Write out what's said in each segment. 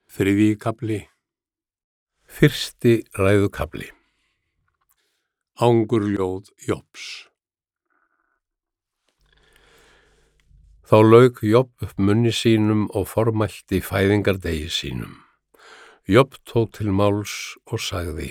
Þriðji kafli. Fyrsti ræðukafli. Angurljóð Jobs. Þá lauk Job upp munni sínum og formælti fæðingardegi sínum. Job tók til máls og sagði: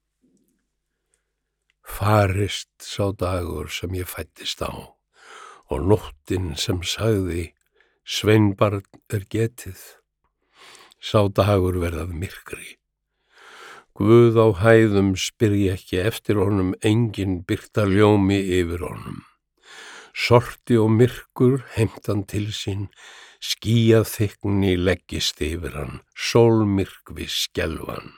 Farist sá dagur sem ég fæddist á, og nóttin sem sagði: sveinbarn er getið. Sá dagur verðað myrkri. Guð á hæðum spyrji ekki eftir honum, engin birta ljómi yfir honum. Sorti og myrkur heimtan til sín, skýjað þykkni leggist yfir hann, sólmyrkvi skelfan.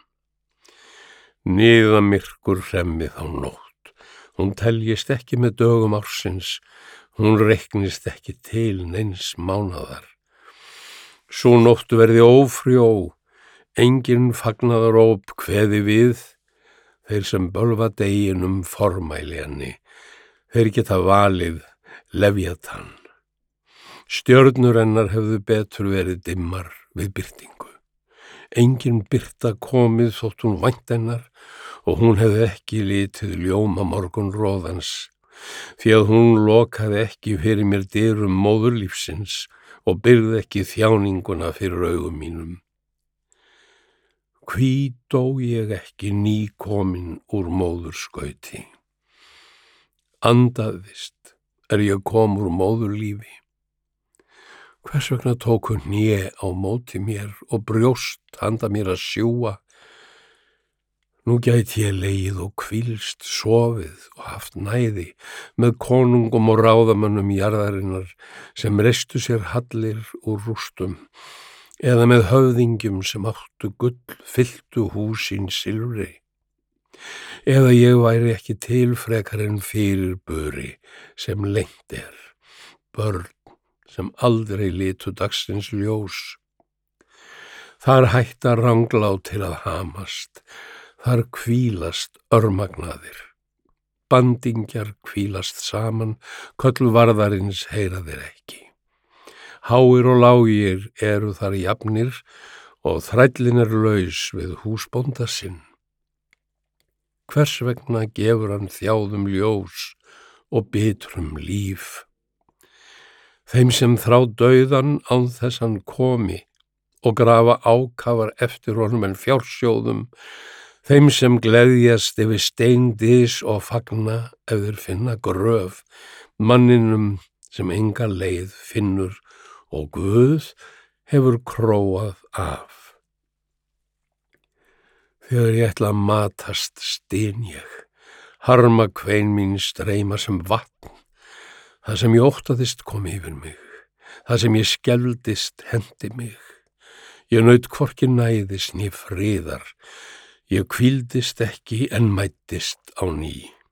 Niðamyrkur hremmi þá nótt, hún teljist ekki með dögum ársins, hún reiknist ekki til neins mánaðar. Sú nótt verði ófrjó, engin fagnaðaróp kveði við, þeir sem bölva deginum formæli henni, þeir geta valið Lefjatan. Stjörnur hennar hefðu betur verið dimmar við birtingu. Engin birta komið þótt hún vænt hennar, og hún hefði ekki litið ljóma morgunróðans, því að hún lokaði ekki fyrir mér dyrum móðurlífsins og byrði ekki þjáninguna fyrir augum mínum. Hví dó ég ekki nýkomin úr móðurskauti? Andaðist ég kom úr móðurlífi. Hvers vegna tóku hné á móti mér og brjóst handa mér að sjúga? Nú gæti ég legið og hvílst, sofið og haft næði með konungum og ráðamönnum jarðarinnar sem reistu sér hallir úr rústum, eða með höfðingjum sem áttu gull, fylltu húsín silfri. Eða ég væri ekki til frekar en fyrirburi sem leynt er, börn sem aldrei litu dagsins ljós. Þar hætta ranglát til að hamast, þar hvílast örmagnaðir. Bandingjar hvílast saman, köllvarðarins heyra þeir ekki. Háir og lágir eru þar jafnir og þrællin er laus við húsbónda sinn. Hvers vegna gefur hann þjáðum ljós og bitrum líf? Þeim sem þrá dauðan án þess hann komi og grafa ákafar eftir honum en fjársjóðum, þeim sem gleðjast yfir steindis og fagna ef þeir finna gröf, manninum sem enga leið finnur og Guð hefur króað af. Þegar ég ætla að matast styn ég, harma kvein mín streyma sem vatn, það sem ég óttaðist kom yfir mig, það sem ég skelfdist hendi mig. Ég naut hvorki næðis né friðar, ég hvíldist ekki en mæddist á ný.